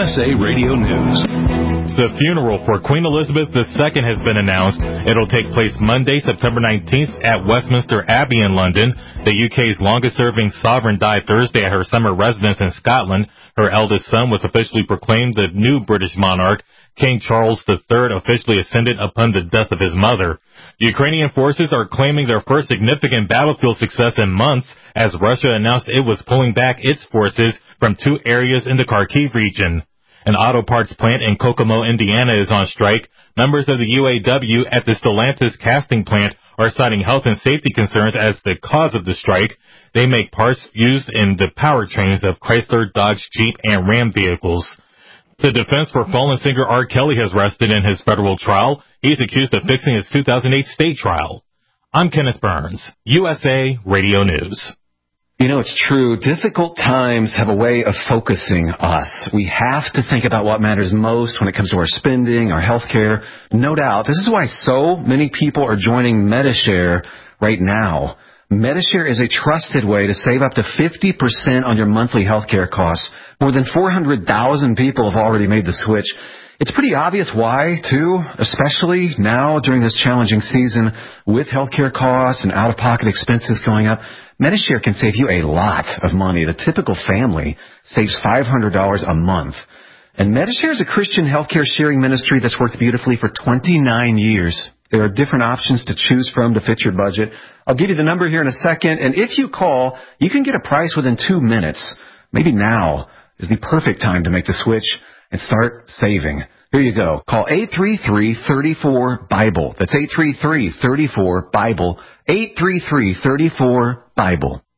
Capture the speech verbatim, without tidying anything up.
S A Radio News. The funeral for Queen Elizabeth the Second has been announced. It'll take place Monday, September nineteenth at Westminster Abbey in London. The U K's longest-serving sovereign died Thursday at her summer residence in Scotland. Her eldest son was officially proclaimed the new British monarch. King Charles the Third officially ascended upon the death of his mother. Ukrainian forces are claiming their first significant battlefield success in months as Russia announced it was pulling back its forces from two areas in the Kharkiv region. An auto parts plant in Kokomo, Indiana is on strike. Members of the U A W at the Stellantis casting plant are citing health and safety concerns as the cause of the strike. They make parts used in the powertrains of Chrysler, Dodge, Jeep, and Ram vehicles. The defense for fallen singer R. Kelly has rested in his federal trial. He's accused of fixing his two thousand eight state trial. I'm Kenneth Burns, U S A Radio News. You know, it's true. Difficult times have a way of focusing us. We have to think about what matters most when it comes to our spending, our health care. No doubt. This is why so many people are joining Medi-Share right now. Medi-Share is a trusted way to save up to fifty percent on your monthly health care costs. More than four hundred thousand people have already made the switch. It's pretty obvious why, too, especially now during this challenging season with healthcare costs and out-of-pocket expenses going up. Medi-Share can save you a lot of money. The typical family saves five hundred dollars a month. And Medi-Share is a Christian healthcare sharing ministry that's worked beautifully for twenty-nine years. There are different options to choose from to fit your budget. I'll give you the number here in a second, and if you call, you can get a price within two minutes. Maybe now is the perfect time to make the switch and start saving. Here you go. Call eight three three, three four, BIBLE. That's eight three three, three four, BIBLE. eight three three, three four, BIBLE.